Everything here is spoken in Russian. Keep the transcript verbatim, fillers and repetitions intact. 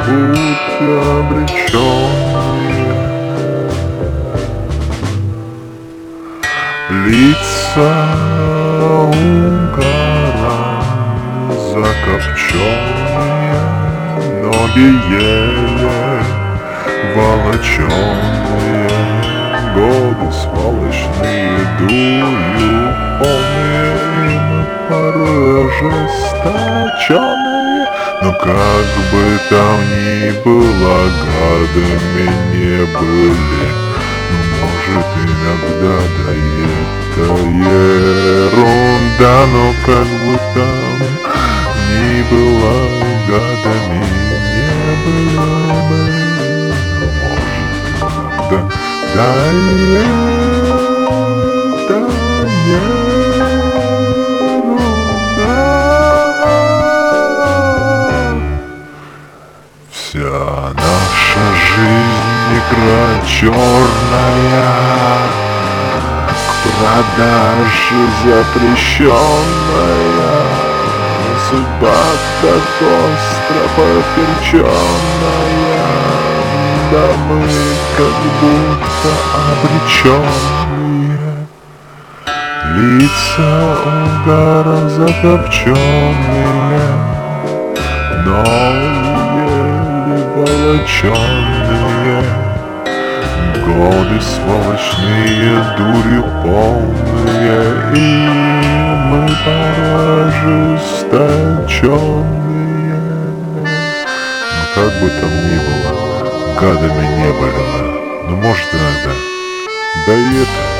будь обреченные. Лица угорали закопченные, ноги еле волоченые, годы сволочные, дурью полные, порой ожесточенные. Но как бы там ни было, гадами не были. Ну, может, иногда да и это ерунда, но как бы там ни было, гадами не были мы. Ну, может, иногда да и это ерунда. Вся наша жизнь игра черная, к продаже запрещенная, судьба так остро поперченная, да мы как будто обреченные. Лица угара закопченные, но волоченные, годы сволочные, дурью полные, и мы порой ожесточенные. Но как бы там ни было, гадами не были мы. Ну, может, иногда, да и это